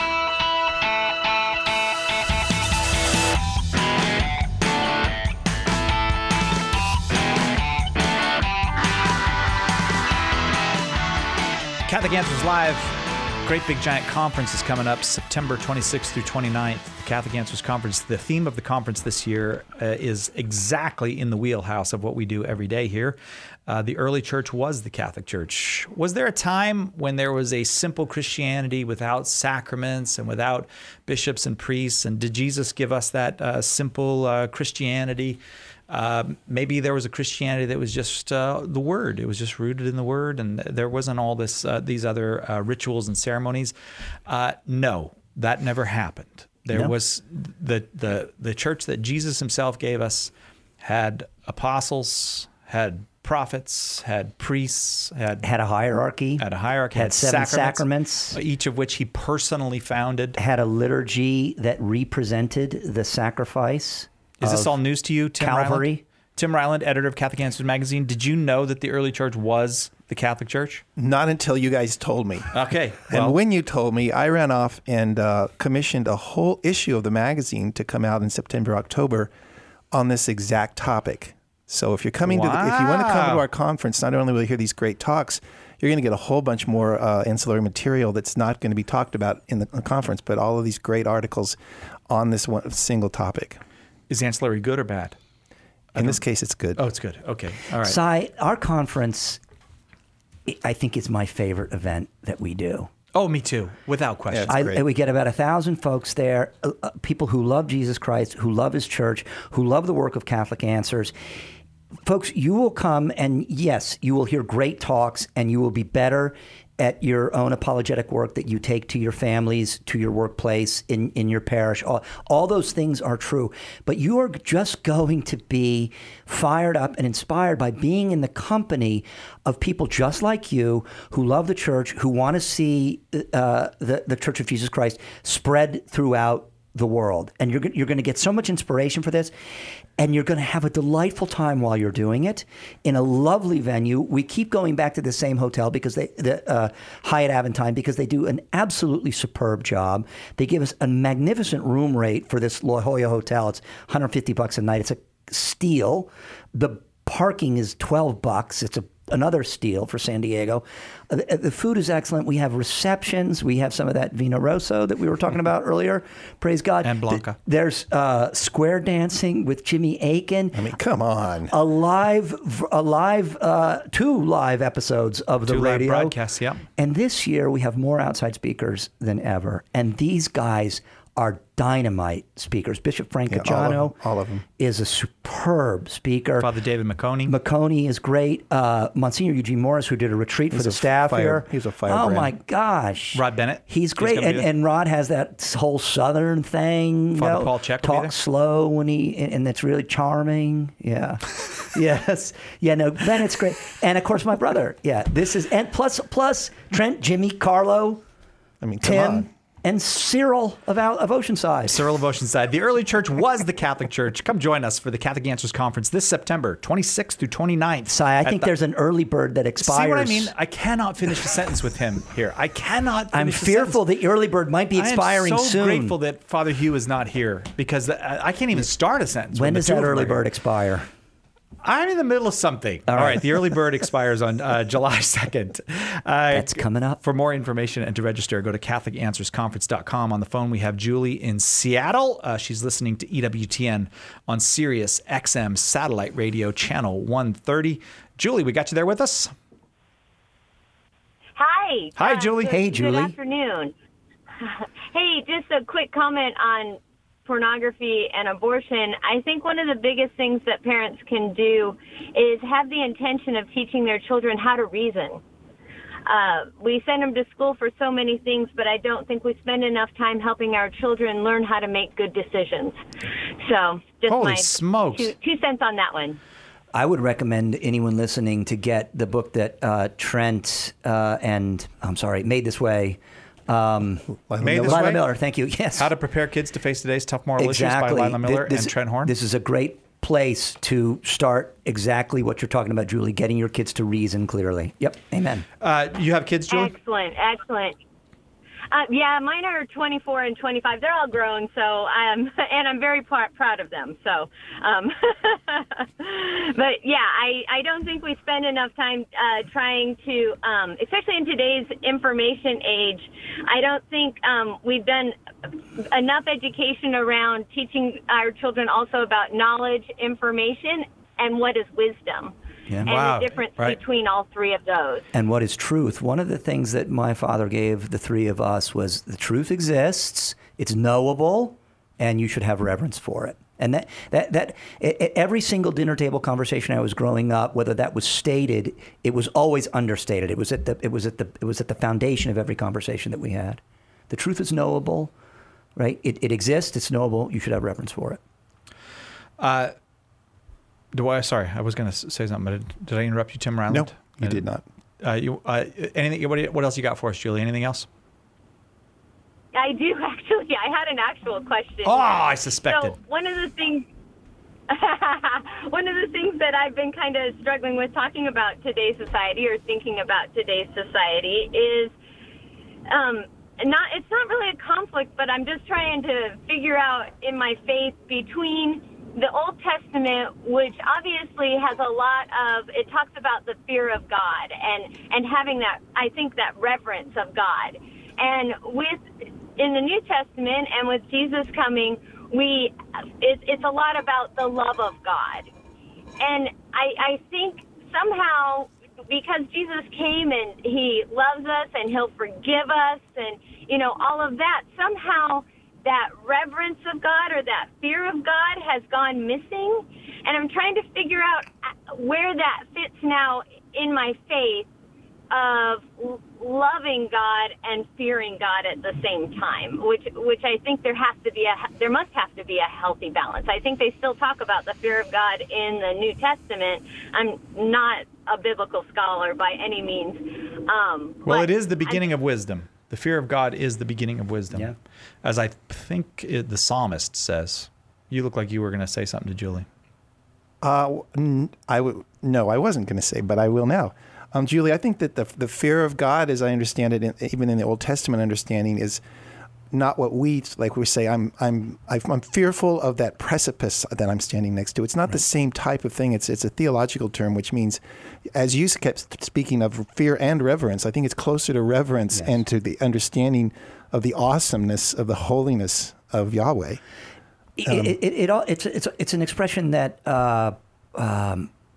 Catholic Answers Live, great big giant conference is coming up September 26th through 29th. The Catholic Answers Conference. The theme of the conference this year is exactly in the wheelhouse of what we do every day here. The early church was the Catholic Church. Was there a time when there was a simple Christianity without sacraments and without bishops and priests? And did Jesus give us that simple Christianity? Maybe there was a Christianity that was just the Word. It was just rooted in the Word, and there wasn't all these other rituals and ceremonies. No, that never happened. There was the church that Jesus himself gave us had apostles, had prophets, had priests, had a hierarchy, had seven sacraments, each of which he personally founded, had a liturgy that represented the sacrifice. Is this all news to you, Tim Calvary? Ryland? Tim Ryland, editor of Catholic Answers magazine. Did you know that the early church was the Catholic Church? Not until you guys told me. Okay. Well, and when you told me, I ran off and commissioned a whole issue of the magazine to come out in September, October on this exact topic. So if you're coming if you want to come to our conference, not only will you hear these great talks, you're going to get a whole bunch more ancillary material that's not going to be talked about in the conference, but all of these great articles on this one single topic. Is ancillary good or bad? In this case, it's good. Oh, it's good. Okay. All right. Cy, our conference, I think it's my favorite event that we do. Oh, me too. Without question. We get about 1,000 folks there, people who love Jesus Christ, who love his church, who love the work of Catholic Answers. Folks, you will come and yes, you will hear great talks and you will be better at your own apologetic work that you take to your families, to your workplace, in your parish. All those things are true. But you are just going to be fired up and inspired by being in the company of people just like you who love the church, who want to see the Church of Jesus Christ spread throughout the world. And you're going to get so much inspiration for this, and you're going to have a delightful time while you're doing it in a lovely venue. We keep going back to the same hotel because the Hyatt Aventine, because they do an absolutely superb job. They give us a magnificent room rate for this La Jolla Hotel. It's $150 a night. It's a steal. The parking is $12. It's another steal for San Diego. The food is excellent. We have receptions. We have some of that Vino Rosso that we were talking about earlier. Praise God. And Blanca. There's square dancing with Jimmy Akin. I mean, come on. Two live episodes of the radio. Live broadcasts, yeah. And this year we have more outside speakers than ever. And these guys are dynamite speakers. Bishop Frank Cajano all of them. is a superb speaker. Father David McConey. McConey is great. Monsignor Eugene Morris, who did a retreat for the staff here. He's a firebrand. Oh, my gosh. Rod Bennett. He's great. And Rod has that whole Southern thing. Father Paul Check talks slow when and it's really charming. Yeah. Yes. Yeah, no, Bennett's great. And, of course, my brother. Yeah. This is, and plus Trent, Jimmy, Carlo, Tim. And Cyril of Oceanside. Cyril of Oceanside. The early church was the Catholic Church. Come join us for the Catholic Answers Conference this September, 26th through 29th. Si, I think there's an early bird that expires. See what I mean? I cannot finish a sentence with him here. I cannot finish I'm fearful the early bird might be expiring soon. I am so grateful that Father Hugh is not here because I can't even start a sentence. When does that early bird expire? I'm in the middle of something. All right. The early bird expires on July 2nd. That's coming up. For more information and to register, go to CatholicAnswersConference.com. On the phone, we have Julie in Seattle. She's listening to EWTN on Sirius XM Satellite Radio, Channel 130. Julie, we got you there with us? Hi. Hi, Julie. Hey, Julie. Good afternoon. Hey, just a quick comment on pornography and abortion. I think one of the biggest things that parents can do is have the intention of teaching their children how to reason. We send them to school for so many things, but I don't think we spend enough time helping our children learn how to make good decisions. So just Holy my smokes. two cents on that one. I would recommend anyone listening to get the book that Trent Made This Way. Lila Miller, thank you. Yes. How to Prepare Kids to Face Today's Tough Moral Issues by Lila Miller and Trent Horn. This is a great place to start exactly what you're talking about, Julie, getting your kids to reason clearly. Yep. Amen. You have kids, Julie? Excellent. Yeah, mine are 24 and 25. They're all grown, so and I'm very proud of them. So, but yeah, I don't think we spend enough time trying to, especially in today's information age. I don't think we've done enough education around teaching our children also about knowledge, information, and what is wisdom. Yeah. And the difference between all three of those. And what is truth? One of the things that my father gave the three of us was the truth exists, it's knowable, and you should have reverence for it. And that every single dinner table conversation I was growing up, whether that was stated, it was always understated. It was at the foundation of every conversation that we had. The truth is knowable, right? It exists, it's knowable, you should have reverence for it. Sorry, I was going to say something, but did I interrupt you, Tim Ryland? No, you did not. Anything? What else you got for us, Julie? Anything else? I do, actually. I had an actual question. Oh, I suspected. So one of the things that I've been kind of struggling with talking about today's society or thinking about today's society is it's not really a conflict, but I'm just trying to figure out in my faith between the Old Testament, which obviously has a lot of, it talks about the fear of God and having that, I think, that reverence of God. And in the New Testament and with Jesus coming, it's a lot about the love of God. And I think somehow, because Jesus came and he loves us and he'll forgive us and, all of that, somehow that reverence of God or that fear of God has gone missing. And I'm trying to figure out where that fits now in my faith of loving God and fearing God at the same time, which I think there must have to be a healthy balance. I think they still talk about the fear of God in the New Testament. I'm not a biblical scholar by any means. Well, it is the beginning of wisdom. The fear of God is the beginning of wisdom. Yeah. As I think the psalmist says. You look like you were going to say something to Julie. No, I wasn't going to say, but I will now. Julie, I think that the fear of God, as I understand it, even in the Old Testament understanding, is not what we say. I'm fearful of that precipice that I'm standing next to. It's not the same type of thing. It's a theological term, which means, as you kept speaking of fear and reverence, I think it's closer to reverence and to the understanding of the awesomeness of the holiness of Yahweh. It's an expression that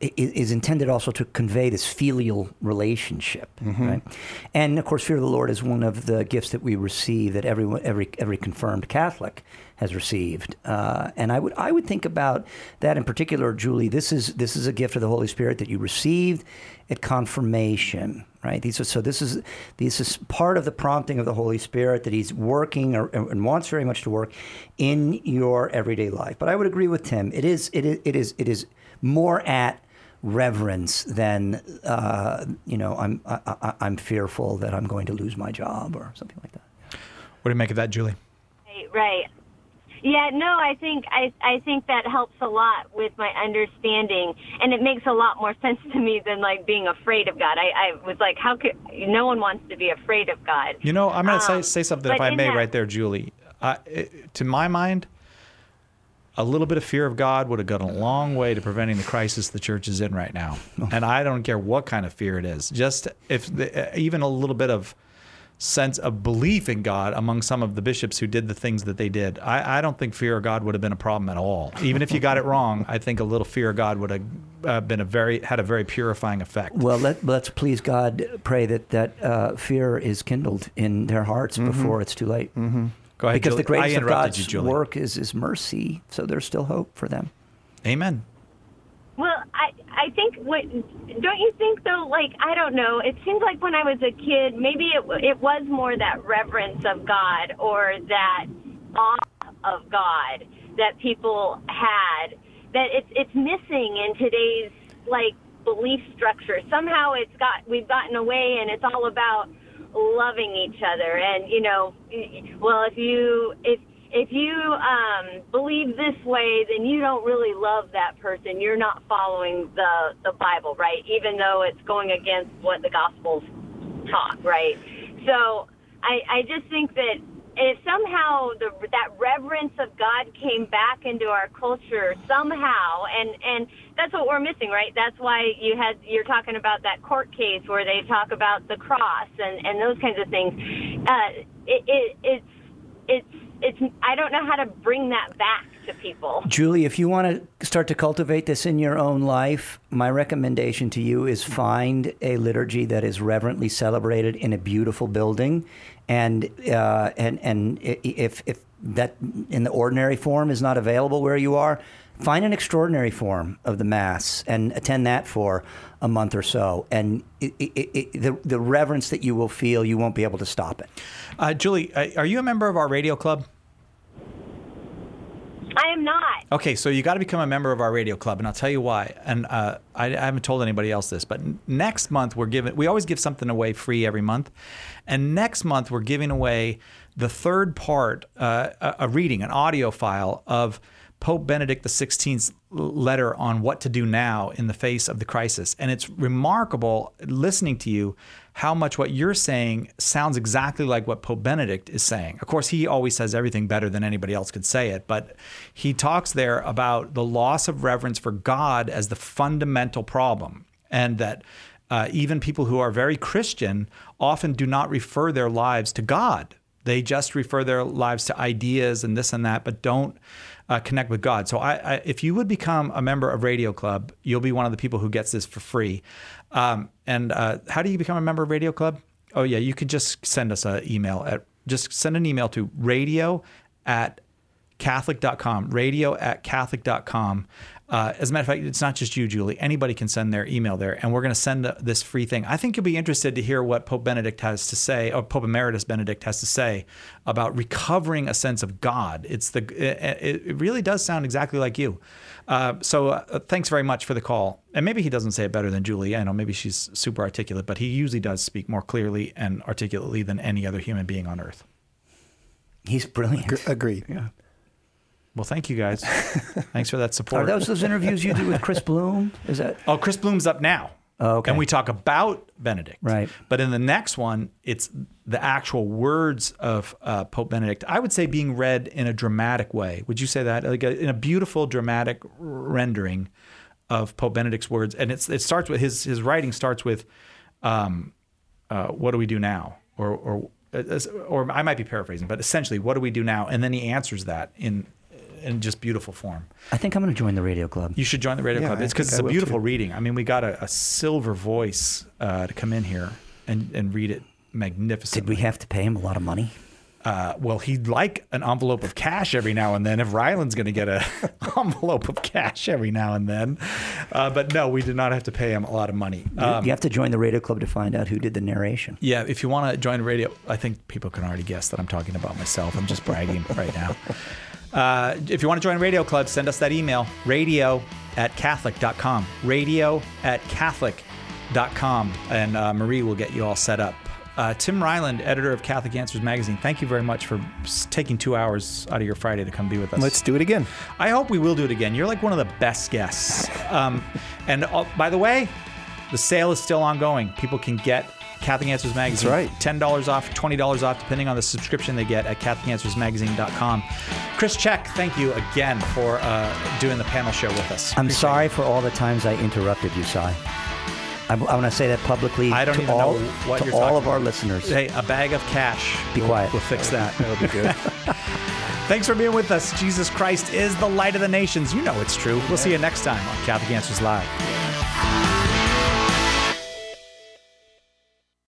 is intended also to convey this filial relationship, right? And of course, fear of the Lord is one of the gifts that we receive, that every confirmed Catholic has received. And I would think about that in particular, Julie. This is a gift of the Holy Spirit that you received at confirmation, right? This is part of the prompting of the Holy Spirit that He's working and wants very much to work in your everyday life. But I would agree with Tim. It is more at reverence than I'm fearful that I'm going to lose my job or something like that. What do you make of that, Julie? Right. Yeah, no, I think that helps a lot with my understanding, and it makes a lot more sense to me than like being afraid of God. I was like, how could no one wants to be afraid of God? I'm going to say something, if I may, right there, Julie. To my mind, a little bit of fear of God would have gone a long way to preventing the crisis the church is in right now. And I don't care what kind of fear it is. Just even a little bit of sense of belief in God among some of the bishops who did the things that they did. I don't think fear of God would have been a problem at all. Even if you got it wrong, I think a little fear of God would have had a very purifying effect. Well, let's please God pray that fear is kindled in their hearts before it's too late. Go ahead, because Julie. the greatest of God's work is mercy, so there's still hope for them. Amen. Well, I think don't you think though? Like, I don't know. It seems like when I was a kid, maybe it was more that reverence of God or that awe of God that people had that it's missing in today's like belief structure. Somehow we've gotten away, and it's all about loving each other. And well, if you believe this way, then you don't really love that person. You're not following the Bible, right? Even though it's going against what the Gospels taught, right? So I just think that if somehow that reverence of God came back into our culture somehow, and that's what we're missing, right? That's why you're talking about that court case where they talk about the cross and those kinds of things. It's I don't know how to bring that back to people. Julie, if you want to start to cultivate this in your own life, my recommendation to you is find a liturgy that is reverently celebrated in a beautiful building, and if that in the ordinary form is not available where you are, find an extraordinary form of the Mass and attend that for a month or so. And the reverence that you will feel, you won't be able to stop it. Julie, are you a member of our radio club? I am not. Okay, so you got to become a member of our radio club, and I'll tell you why. And I haven't told anybody else this, but next month we always give something away free every month, and next month we're giving away the third part, a reading, an audio file of Pope Benedict XVI's letter on what to do now in the face of the crisis. And it's remarkable listening to you how much what you're saying sounds exactly like what Pope Benedict is saying. Of course, he always says everything better than anybody else could say it, but he talks there about the loss of reverence for God as the fundamental problem, and that even people who are very Christian often do not refer their lives to God. They just refer their lives to ideas and this and that, but don't connect with God. So if you would become a member of Radio Club, you'll be one of the people who gets this for free. And how do you become a member of Radio Club? Oh, yeah, you could just send us an email. Just send an email to radio@catholic.com, radio@catholic.com. As a matter of fact, it's not just you, Julie. Anybody can send their email there, and we're going to send this free thing. I think you'll be interested to hear what Pope Benedict has to say, or Pope Emeritus Benedict has to say about recovering a sense of God. It really does sound exactly like you. So thanks very much for the call. And maybe he doesn't say it better than Julie. I know maybe she's super articulate, but he usually does speak more clearly and articulately than any other human being on earth. He's brilliant. Agreed. Yeah. Well, thank you guys. Thanks for that support. Are those interviews you do with Chris Bloom? Is that? Oh, Chris Bloom's up now. Oh, okay. And we talk about Benedict. Right. But in the next one, it's the actual words of Pope Benedict. I would say being read in a dramatic way. Would you say that? Like in a beautiful, dramatic rendering of Pope Benedict's words. And it starts with his writing starts with, what do we do now? Or I might be paraphrasing, but essentially, what do we do now? And then he answers that in in just beautiful form. I think I'm going to join the radio club. You should join the radio club. It's because it's a beautiful reading. I mean, we got a silver voice to come in here and read it magnificently. Did we have to pay him a lot of money? Well, he'd like an envelope of cash every now and then if Ryland's going to get an envelope of cash every now and then. But no, we did not have to pay him a lot of money. You have to join the radio club to find out who did the narration. Yeah, if you want to join the radio, I think people can already guess that I'm talking about myself. I'm just bragging right now. If you want to join the radio club, send us that email, radio@catholic.com, radio@catholic.com, and Marie will get you all set up. Tim Ryland, editor of Catholic Answers Magazine, thank you very much for taking 2 hours out of your Friday to come be with us. Let's do it again. I hope we will do it again. You're like one of the best guests. And by the way, the sale is still ongoing. People can get Catholic Answers Magazine. That's right. $10 off, $20 off, depending on the subscription they get at CatholicAnswersMagazine.com. Chris Check, thank you again for doing the panel show with us. I'm sorry for all the times I interrupted you, Si. I want to say that publicly I don't to even all, know what to you're all talking of our about. listeners. Hey, a bag of cash. Be quiet. We'll fix that. That'll be good. Thanks for being with us. Jesus Christ is the light of the nations. You know it's true. We'll see you next time on Catholic Answers Live.